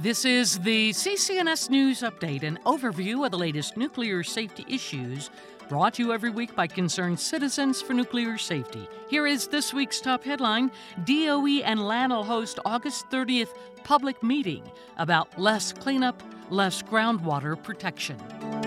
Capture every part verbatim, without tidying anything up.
This is the C C N S News Update, an overview of the latest nuclear safety issues, brought to you every week by concerned citizens for nuclear safety. Here is this week's top headline. D O E and LANL host August thirtieth public meeting about less cleanup, less groundwater protection.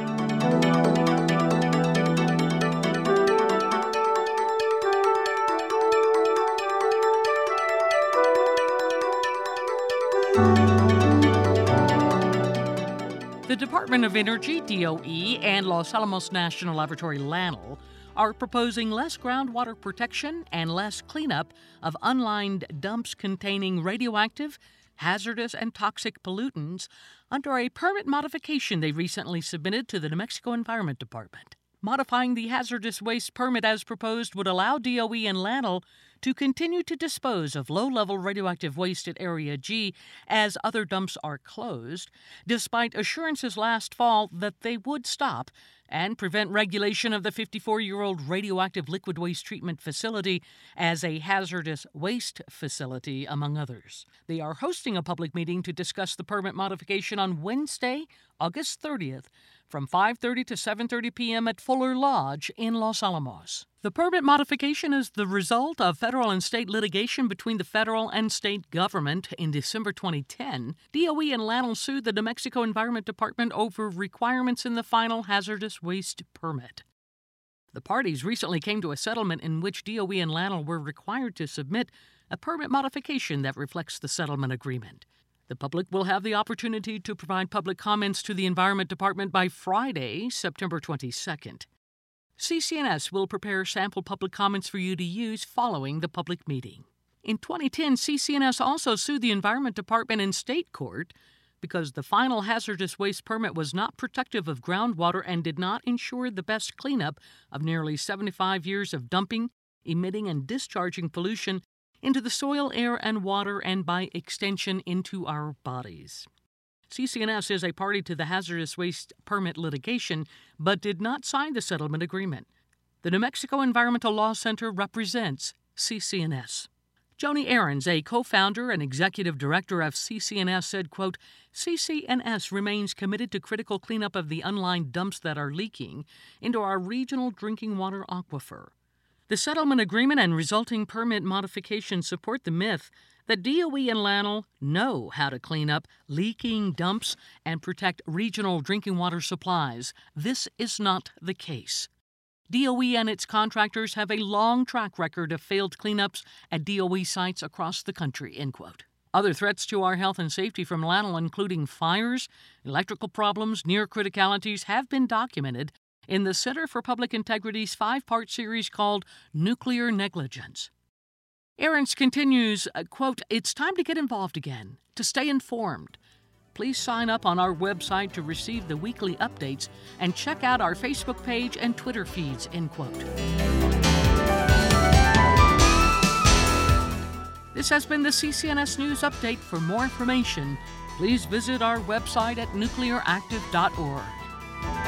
The Department of Energy, D O E, and Los Alamos National Laboratory, LANL, are proposing less groundwater protection and less cleanup of unlined dumps containing radioactive, hazardous, and toxic pollutants under a permit modification they recently submitted to the New Mexico Environment Department. Modifying the hazardous waste permit as proposed would allow D O E and LANL to continue to dispose of low-level radioactive waste at Area G as other dumps are closed, despite assurances last fall that they would stop and prevent regulation of the fifty-four-year-old radioactive liquid waste treatment facility as a hazardous waste facility, among others. They are hosting a public meeting to discuss the permit modification on Wednesday, August thirtieth, from five thirty to seven thirty p.m. at Fuller Lodge in Los Alamos. The permit modification is the result of federal and state litigation between the federal and state government. In December twenty ten, D O E and LANL sued the New Mexico Environment Department over requirements in the final hazardous waste permit. The parties recently came to a settlement in which D O E and LANL were required to submit a permit modification that reflects the settlement agreement. The public will have the opportunity to provide public comments to the Environment Department by Friday, September twenty-second. C C N S will prepare sample public comments for you to use following the public meeting. In twenty ten, C C N S also sued the Environment Department in state court because the final hazardous waste permit was not protective of groundwater and did not ensure the best cleanup of nearly seventy-five years of dumping, emitting, and discharging pollution into the soil, air, and water, and by extension into our bodies. C C N S is a party to the hazardous waste permit litigation, but did not sign the settlement agreement. The New Mexico Environmental Law Center represents C C N S. Joni Ahrens, a co-founder and executive director of C C N S, said, quote, C C N S remains committed to critical cleanup of the unlined dumps that are leaking into our regional drinking water aquifer. The settlement agreement and resulting permit modification support the myth that D O E and LANL know how to clean up leaking dumps and protect regional drinking water supplies. This is not the case. D O E and its contractors have a long track record of failed cleanups at D O E sites across the country, end quote. Other threats to our health and safety from LANL, including fires, electrical problems, near criticalities, have been documented in the Center for Public Integrity's five-part series called Nuclear Negligence. Ahrens continues, uh, quote, it's time to get involved again, to stay informed. Please sign up on our website to receive the weekly updates and check out our Facebook page and Twitter feeds, end quote. This has been the C C N S News Update. For more information, please visit our website at nuclear active dot org.